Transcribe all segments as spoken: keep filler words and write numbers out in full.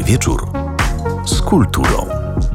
wieczór z kulturą.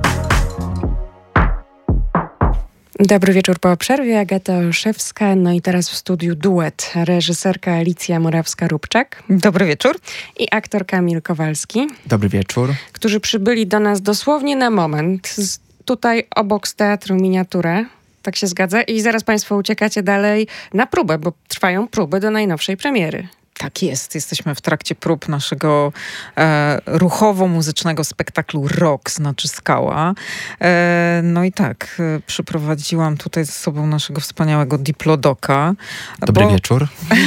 Dobry wieczór po przerwie, Agata Olszewska, no i teraz w studiu duet, reżyserka Alicja Morawska-Róbczak. Dobry wieczór. I aktor Kamil Kowalski. Dobry wieczór. Którzy przybyli do nas dosłownie na moment, z, tutaj obok z Teatru Miniaturę, tak się zgadza, i zaraz państwo uciekacie dalej na próbę, bo trwają próby do najnowszej premiery. Tak jest. Jesteśmy w trakcie prób naszego e, ruchowo-muzycznego spektaklu Rock, znaczy Skała. E, no i tak, e, przyprowadziłam tutaj ze sobą naszego wspaniałego Diplodoka. Dobry bo, wieczór.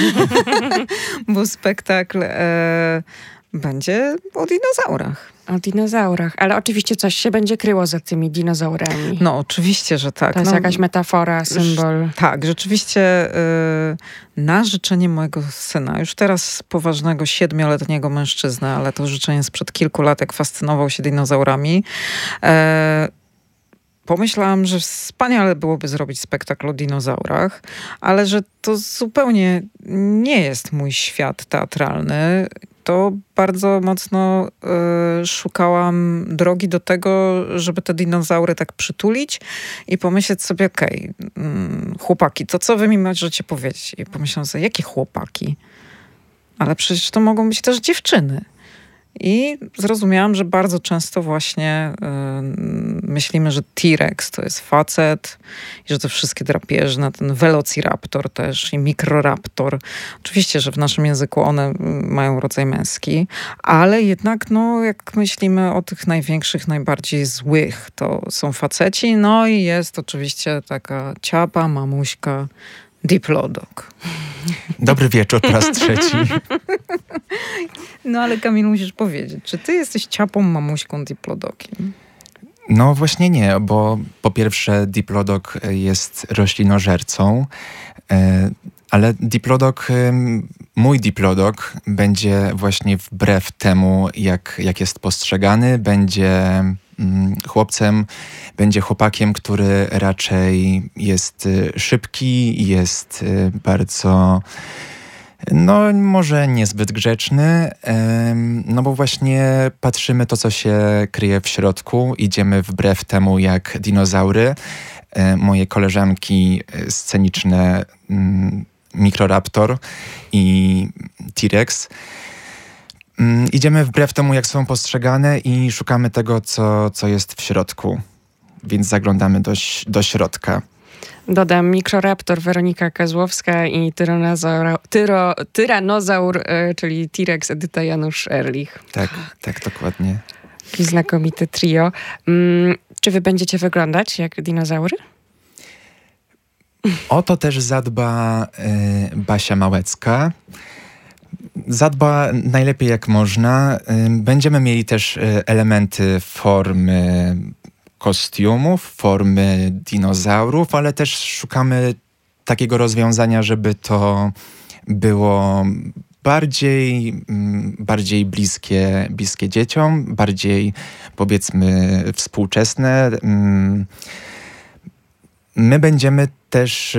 Bo spektakl e, będzie o dinozaurach. O dinozaurach, ale oczywiście coś się będzie kryło za tymi dinozaurami. No oczywiście, że tak. To jest no, jakaś metafora, symbol. Tak, rzeczywiście y, na życzenie mojego syna, już teraz poważnego siedmioletniego mężczyzny, ale to życzenie sprzed kilku lat, jak fascynował się dinozaurami, e, pomyślałam, że wspaniale byłoby zrobić spektakl o dinozaurach, ale że to zupełnie nie jest mój świat teatralny. To bardzo mocno y, szukałam drogi do tego, żeby te dinozaury tak przytulić i pomyśleć sobie, okej, okay, mm, chłopaki, to co wy mi możecie powiedzieć? I pomyślałam sobie, jakie chłopaki? Ale przecież to mogą być też dziewczyny. I zrozumiałam, że bardzo często właśnie y, myślimy, że T-Rex to jest facet i że te wszystkie drapieżne, ten Velociraptor też i Microraptor. Oczywiście, że w naszym języku one mają rodzaj męski, ale jednak no, jak myślimy o tych największych, najbardziej złych, to są faceci. No i jest oczywiście taka ciapa, mamuśka, Diplodok. Dobry wieczór po raz trzeci. No ale Kamil, musisz powiedzieć, czy ty jesteś ciapą, mamuśką, Diplodokiem? No właśnie nie, bo po pierwsze Diplodok jest roślinożercą, ale Diplodok, mój Diplodok będzie właśnie wbrew temu, jak, jak jest postrzegany, będzie chłopcem, będzie chłopakiem, który raczej jest szybki, jest bardzo, no może niezbyt grzeczny, no bo właśnie patrzymy to, co się kryje w środku, idziemy wbrew temu jak dinozaury. Moje koleżanki sceniczne Microraptor i T-Rex. Idziemy wbrew temu, jak są postrzegane i szukamy tego, co, co jest w środku. Więc zaglądamy do, do środka. Dodam Microraptor Weronika Kozłowska i tyranozaur, tyro, tyranozaur, y, czyli T-Rex Edyta Janusz-Erlich. Tak, tak, dokładnie. I znakomite trio. Mm, czy wy będziecie wyglądać jak dinozaury? O to też zadba y, Basia Małecka. Zadba najlepiej jak można. Będziemy mieli też elementy formy kostiumów, formy dinozaurów, ale też szukamy takiego rozwiązania, żeby to było bardziej, bardziej bliskie, bliskie dzieciom, bardziej powiedzmy współczesne. My będziemy też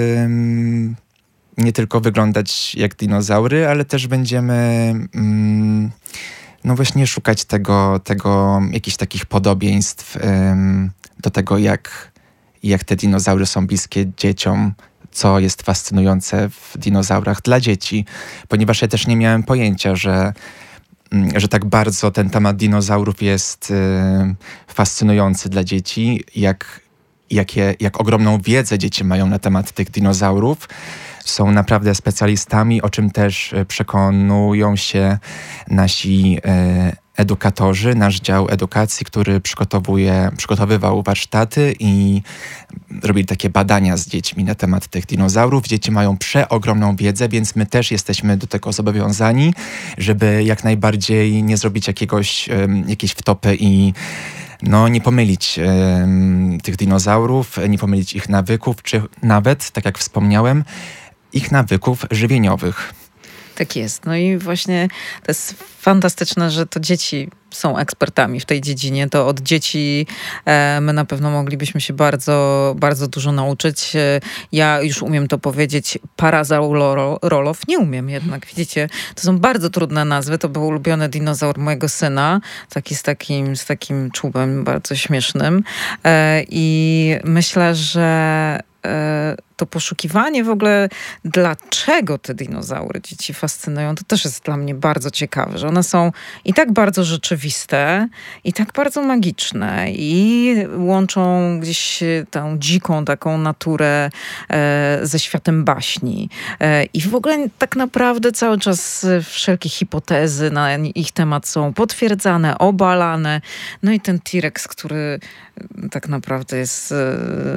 nie tylko wyglądać jak dinozaury, ale też będziemy mm, no właśnie szukać tego, tego jakichś takich podobieństw ym, do tego, jak, jak te dinozaury są bliskie dzieciom, co jest fascynujące w dinozaurach dla dzieci. Ponieważ ja też nie miałem pojęcia, że, ym, że tak bardzo ten temat dinozaurów jest y, fascynujący dla dzieci, jak, jakie, jak ogromną wiedzę dzieci mają na temat tych dinozaurów. Są naprawdę specjalistami, o czym też przekonują się nasi e, edukatorzy, nasz dział edukacji, który przygotowuje, przygotowywał warsztaty i robili takie badania z dziećmi na temat tych dinozaurów. Dzieci mają przeogromną wiedzę, więc my też jesteśmy do tego zobowiązani, żeby jak najbardziej nie zrobić jakiegoś, e, jakiejś wtopy i no, nie pomylić e, tych dinozaurów, nie pomylić ich nawyków, czy nawet, tak jak wspomniałem, ich nawyków żywieniowych. Tak jest. No i właśnie to jest fantastyczne, że to dzieci są ekspertami w tej dziedzinie, to od dzieci e, my na pewno moglibyśmy się bardzo, bardzo dużo nauczyć. E, ja już umiem to powiedzieć, Parasaurolof nie umiem jednak, widzicie, to są bardzo trudne nazwy, to był ulubiony dinozaur mojego syna, taki z takim, z takim czubem bardzo śmiesznym e, i myślę, że e, to poszukiwanie w ogóle, dlaczego te dinozaury dzieci fascynują, to też jest dla mnie bardzo ciekawe, że one są i tak bardzo rzeczywiste, i tak bardzo magiczne i łączą gdzieś tą dziką taką naturę e, ze światem baśni. E, I w ogóle tak naprawdę cały czas wszelkie hipotezy na ich temat są potwierdzane, obalane. No i ten T-Rex, który tak naprawdę jest e,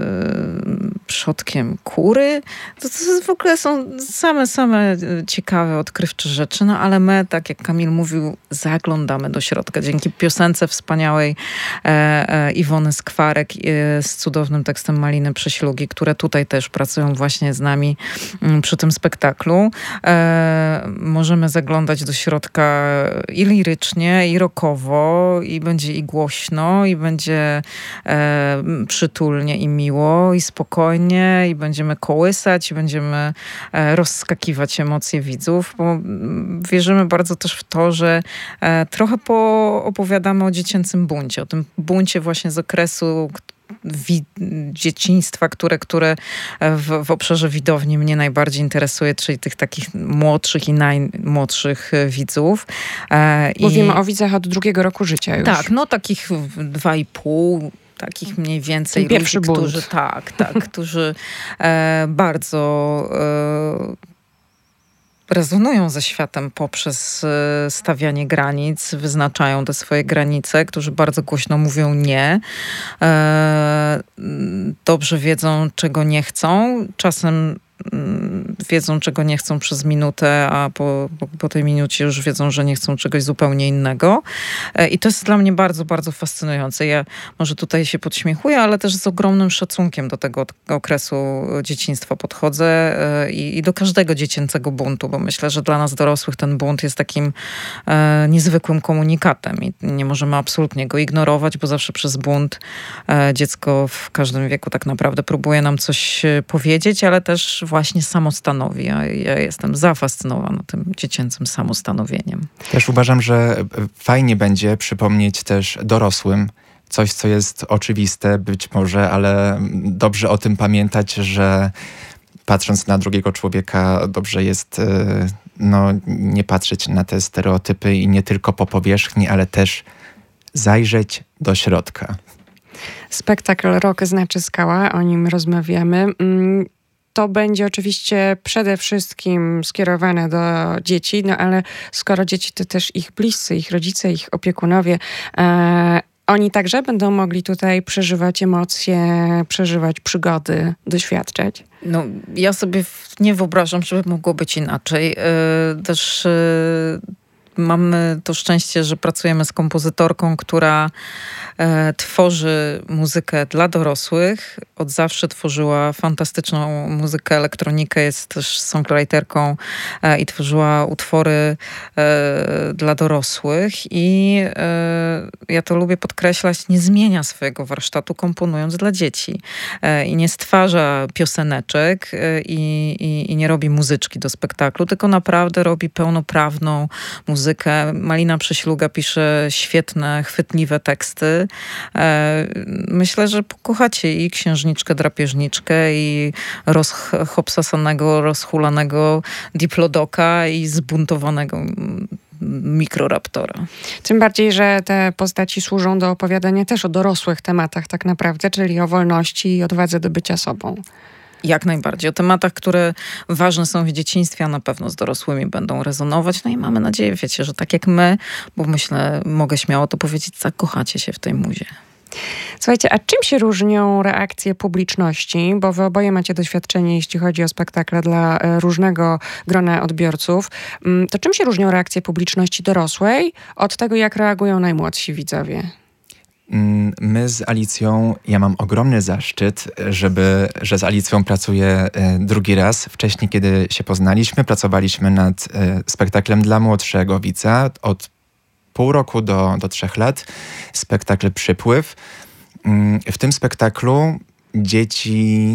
przodkiem kury, to, to w ogóle są same, same ciekawe, odkrywcze rzeczy, no ale my, tak jak Kamil mówił, zaglądamy do środka. Dzięki piosence wspaniałej e, e, Iwony Skwarek e, z cudownym tekstem Maliny Prześlugi, które tutaj też pracują właśnie z nami m, przy tym spektaklu. E, możemy zaglądać do środka i lirycznie, i rockowo, i będzie i głośno, i będzie e, przytulnie, i miło, i spokojnie, i będziemy kołysać, będziemy e, rozskakiwać emocje widzów, bo m, wierzymy bardzo też w to, że e, trochę poopowiadamy o dziecięcym buncie, o tym buncie właśnie z okresu wi- dzieciństwa, które, które w, w obszarze widowni mnie najbardziej interesuje, czyli tych takich młodszych i najmłodszych widzów. E, Mówimy i... o widzach od drugiego roku życia już. Tak, no takich dwa i pół, takich mniej więcej Ten pierwszy ludzi, bunt. którzy tak, tak, którzy e, bardzo e, rezonują ze światem poprzez e, stawianie granic, wyznaczają te swoje granice, którzy bardzo głośno mówią nie. E, dobrze wiedzą, czego nie chcą. Czasem wiedzą, czego nie chcą przez minutę, a po, po, po tej minucie już wiedzą, że nie chcą czegoś zupełnie innego. I to jest dla mnie bardzo, bardzo fascynujące. Ja może tutaj się podśmiechuję, ale też z ogromnym szacunkiem do tego okresu dzieciństwa podchodzę i, i do każdego dziecięcego buntu, bo myślę, że dla nas dorosłych ten bunt jest takim e, niezwykłym komunikatem i nie możemy absolutnie go ignorować, bo zawsze przez bunt e, dziecko w każdym wieku tak naprawdę próbuje nam coś powiedzieć, ale też właśnie samostanowi. Ja, ja jestem zafascynowana tym dziecięcym samostanowieniem. Też uważam, że fajnie będzie przypomnieć też dorosłym coś, co jest oczywiste być może, ale dobrze o tym pamiętać, że patrząc na drugiego człowieka, dobrze jest no, nie patrzeć na te stereotypy i nie tylko po powierzchni, ale też zajrzeć do środka. Spektakl Rok znaczy skała, o nim rozmawiamy. To będzie oczywiście przede wszystkim skierowane do dzieci, no ale skoro dzieci to też ich bliscy, ich rodzice, ich opiekunowie, e, oni także będą mogli tutaj przeżywać emocje, przeżywać przygody, doświadczać. No, ja sobie nie wyobrażam, żeby mogło być inaczej. Yy, też yy, mamy to szczęście, że pracujemy z kompozytorką, która e, tworzy muzykę dla dorosłych. Od zawsze tworzyła fantastyczną muzykę, elektronikę, jest też songwriterką e, i tworzyła utwory e, dla dorosłych. I e, ja to lubię podkreślać, nie zmienia swojego warsztatu komponując dla dzieci. E, I nie stwarza pioseneczek e, i, i, i nie robi muzyczki do spektaklu, tylko naprawdę robi pełnoprawną muzykę. Malina Prześluga pisze świetne, chwytliwe teksty. Myślę, że pokochacie i Księżniczkę Drapieżniczkę, i rozhopsasanego, rozhulanego diplodoka i zbuntowanego mikroraptora. Tym bardziej, że te postaci służą do opowiadania też o dorosłych tematach tak naprawdę, czyli o wolności i odwadze do bycia sobą. Jak najbardziej. O tematach, które ważne są w dzieciństwie, a na pewno z dorosłymi będą rezonować. No i mamy nadzieję, wiecie, że tak jak my, bo myślę, mogę śmiało to powiedzieć, zakochacie się w tej muzie. Słuchajcie, a czym się różnią reakcje publiczności? Bo wy oboje macie doświadczenie, jeśli chodzi o spektakle dla różnego grona odbiorców. To czym się różnią reakcje publiczności dorosłej od tego, jak reagują najmłodsi widzowie? My z Alicją, ja mam ogromny zaszczyt, żeby, że z Alicją pracuję drugi raz. Wcześniej, kiedy się poznaliśmy, pracowaliśmy nad spektaklem dla młodszego widza od pół roku do, do trzech lat, spektakl Przypływ. W tym spektaklu dzieci,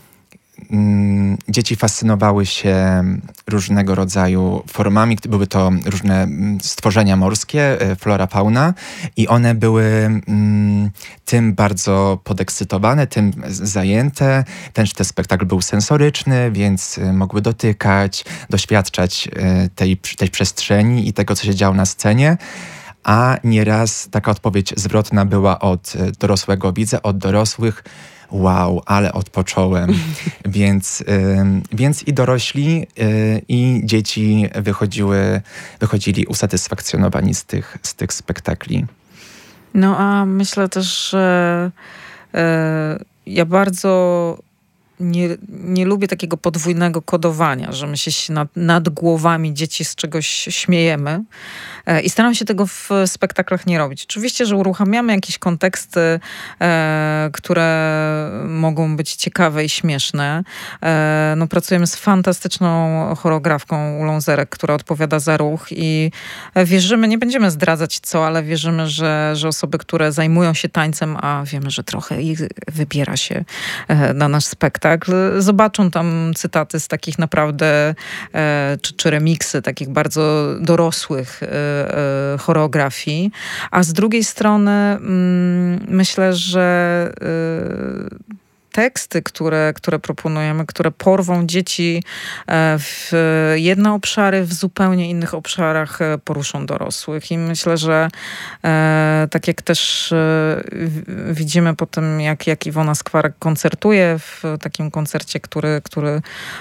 dzieci fascynowały się różnego rodzaju formami. Były to różne stworzenia morskie, flora, fauna i one były tym bardzo podekscytowane, tym zajęte. Ten, ten spektakl był sensoryczny, więc mogły dotykać, doświadczać tej, tej przestrzeni i tego, co się działo na scenie. A nieraz taka odpowiedź zwrotna była od dorosłego widza, od dorosłych: wow, ale odpocząłem. więc, y, więc i dorośli, y, i dzieci wychodziły, wychodzili usatysfakcjonowani z tych, z tych spektakli. No a myślę też, że y, ja bardzo nie, nie lubię takiego podwójnego kodowania, że my się nad, nad głowami dzieci z czegoś śmiejemy. I staram się tego w spektaklach nie robić. Oczywiście, że uruchamiamy jakieś konteksty, e, które mogą być ciekawe i śmieszne. E, no, pracujemy z fantastyczną choreografką Ulą Zerek, która odpowiada za ruch i wierzymy, nie będziemy zdradzać co, ale wierzymy, że, że osoby, które zajmują się tańcem, a wiemy, że trochę ich wybiera się e, na nasz spektakl, zobaczą tam cytaty z takich naprawdę, e, czy, czy remiksy takich bardzo dorosłych e, choreografii, a z drugiej strony mm, myślę, że y, teksty, które, które proponujemy, które porwą dzieci w jedne obszary, w zupełnie innych obszarach poruszą dorosłych. I myślę, że e, tak jak też e, widzimy po tym, jak, jak Iwona Skwarek koncertuje w takim koncercie, który, który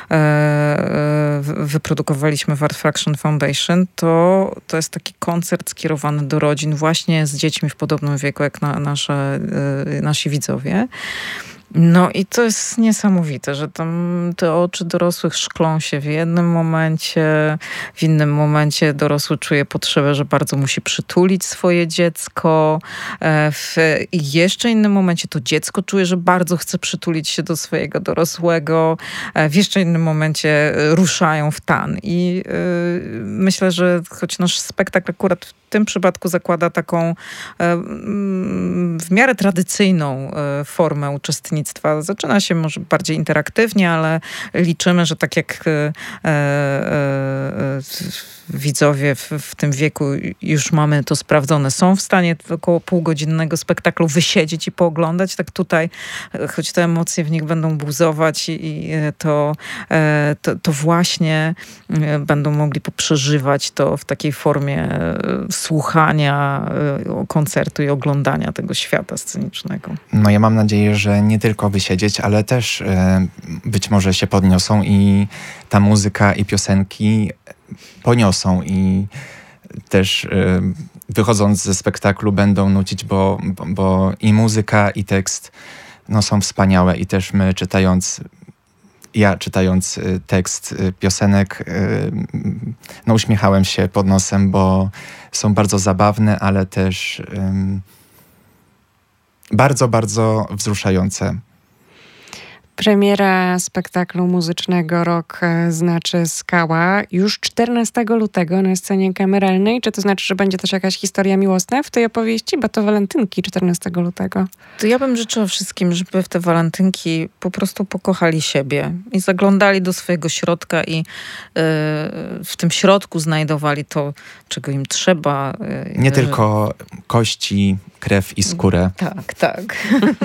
e, wyprodukowaliśmy w Art Fraction Foundation, to, to jest taki koncert skierowany do rodzin właśnie z dziećmi w podobnym wieku jak na, nasze, e, nasi widzowie. No i to jest niesamowite, że tam te oczy dorosłych szklą się w jednym momencie, w innym momencie dorosły czuje potrzebę, że bardzo musi przytulić swoje dziecko, w jeszcze innym momencie to dziecko czuje, że bardzo chce przytulić się do swojego dorosłego, w jeszcze innym momencie ruszają w tan. I yy, myślę, że choć nasz spektakl akurat w tym przypadku zakłada taką yy, w miarę tradycyjną yy, formę uczestnictwa, zaczyna się może bardziej interaktywnie, ale liczymy, że tak jak e, e, e, widzowie w, w tym wieku już mamy to sprawdzone, są w stanie około półgodzinnego spektaklu wysiedzieć i pooglądać, tak tutaj, choć te emocje w nich będą buzować i, i to, e, to, to właśnie będą mogli poprzeżywać to w takiej formie słuchania koncertu i oglądania tego świata scenicznego. No ja mam nadzieję, że nie tylko wysiedzieć, ale też y, być może się podniosą i ta muzyka i piosenki poniosą i też y, wychodząc ze spektaklu będą nucić, bo, bo, bo i muzyka i tekst no, są wspaniałe i też my czytając, ja czytając y, tekst y, piosenek y, no uśmiechałem się pod nosem, bo są bardzo zabawne, ale też y, bardzo, bardzo wzruszające. Premiera spektaklu muzycznego Rok znaczy skała już czternastego lutego na scenie kameralnej. Czy to znaczy, że będzie też jakaś historia miłosna w tej opowieści? Bo to walentynki czternastego lutego. To ja bym życzyła wszystkim, żeby w te walentynki po prostu pokochali siebie i zaglądali do swojego środka i yy, w tym środku znajdowali to, czego im trzeba. Yy, Nie że... tylko kości, krew i skórę. Tak, tak.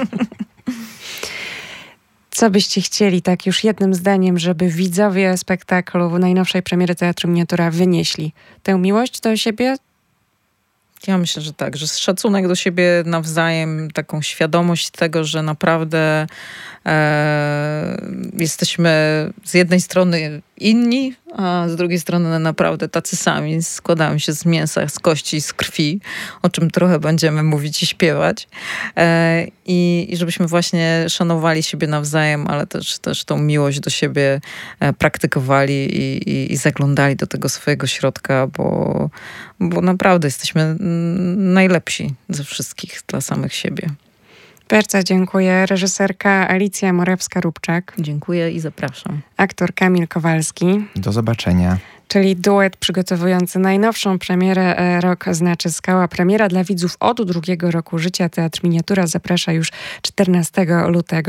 Co byście chcieli, tak już jednym zdaniem, żeby widzowie spektaklu w najnowszej premiery Teatru Miniatura wynieśli? Tę miłość do siebie? Ja myślę, że tak, że szacunek do siebie nawzajem, taką świadomość tego, że naprawdę e, jesteśmy z jednej strony inni, a z drugiej strony naprawdę tacy sami, składamy się z mięsa, z kości, z krwi, o czym trochę będziemy mówić i śpiewać. E, i, I żebyśmy właśnie szanowali siebie nawzajem, ale też, też tą miłość do siebie e, praktykowali i, i, i zaglądali do tego swojego środka, bo, bo naprawdę jesteśmy najlepsi ze wszystkich dla samych siebie. Bardzo dziękuję. Reżyserka Alicja Morawska-Rubczak. Dziękuję i zapraszam. Aktor Kamil Kowalski. Do zobaczenia. czyli duet przygotowujący najnowszą premierę e, Rok znaczy skała. Premiera dla widzów od drugiego roku życia. Teatr Miniatura zaprasza już czternastego lutego.